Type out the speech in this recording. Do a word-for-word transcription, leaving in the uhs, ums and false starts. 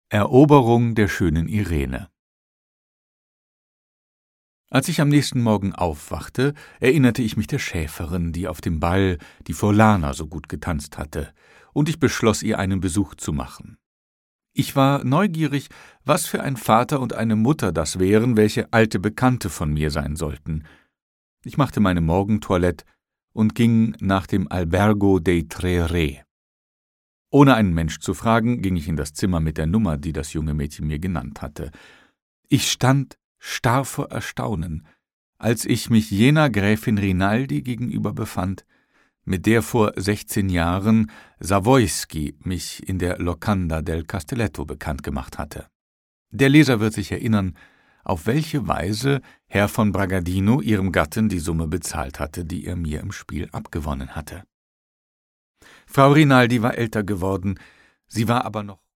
Eroberung der schönen Irene. Als ich am nächsten Morgen aufwachte, erinnerte ich mich der Schäferin, die auf dem Ball die Forlana so gut getanzt hatte, und ich beschloss, ihr einen Besuch zu machen. Ich war neugierig, was für ein Vater und eine Mutter das wären, welche alte Bekannte von mir sein sollten. Ich machte meine Morgentoilette und ging nach dem Albergo dei Tre Re. Ohne einen Mensch zu fragen, ging ich in das Zimmer mit der Nummer, die das junge Mädchen mir genannt hatte. Ich stand starr vor Erstaunen, als ich mich jener Gräfin Rinaldi gegenüber befand, mit der vor sechzehn Jahren Savoyski mich in der Locanda del Castelletto bekannt gemacht hatte. Der Leser wird sich erinnern, auf welche Weise Herr von Bragadino ihrem Gatten die Summe bezahlt hatte, die er mir im Spiel abgewonnen hatte. Frau Rinaldi war älter geworden, sie war aber noch